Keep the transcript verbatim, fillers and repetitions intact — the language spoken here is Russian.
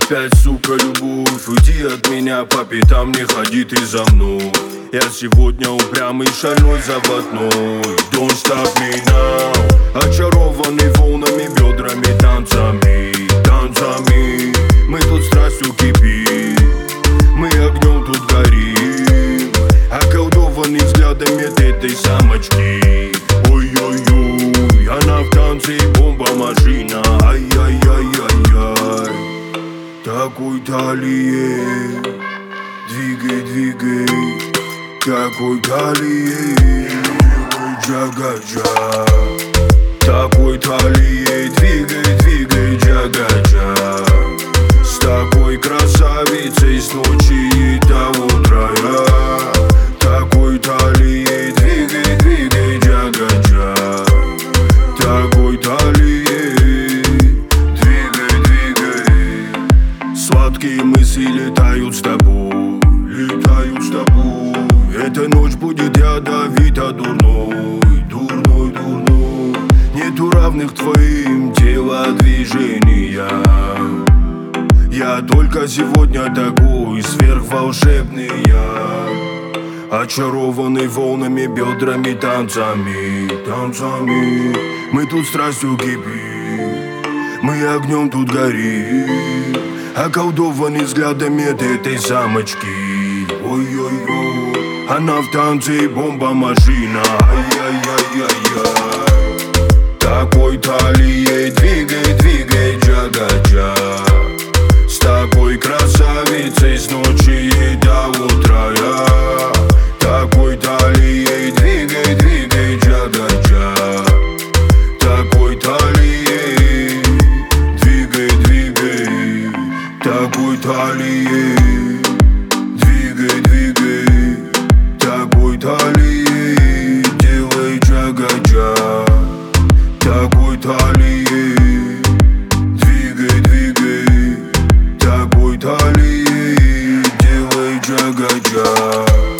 Опять, сука, любовь, уйди от меня по пятам, не ходи ты за мной. Я сегодня упрямый, шальной, заводной. Don't stop me now. Очарованный волнами, бедрами, танцами, танцами. Мы тут страстью кипим, мы огнем тут горим, околдованный взглядами этой самочки. Ой-ой-ой, она в танце и бомба-машина. Ай-яй-яй-яй-яй. Такой талией двигай, двигай. Такой талией джага-джа. Такой талией двигай, двигай, джага-джа. С такой красавицей с ночи и до утра я. Такой талией двигай, двигай, джага-джа. Такой талией двигай, двигай. Сладкие мысли летают с тобой, летают с тобой. Эта ночь будет ядовито дурной, дурной, дурной. Нету равных твоим телодвижениям. Я только сегодня такой сверхволшебный я. Очарованный волнами, бедрами, танцами, танцами. Мы тут страстью кипим, мы огнем тут горим, околдованный взглядами этой самочки. Ой-ой-ой, она в танце и бомба-машина. Ай-яй-яй-яй-яй. Такой талией двигай, двигай, джага-джа. С такой красавицей с ночи и до утра я. Такой талией двигай, двигай, джага-джа. Такой талией двигай, двигай. Такой талией двигай, двигай. Такой талией делай джага-джа. Такой талией двигай, двигай. Такой талией делай джага-джа.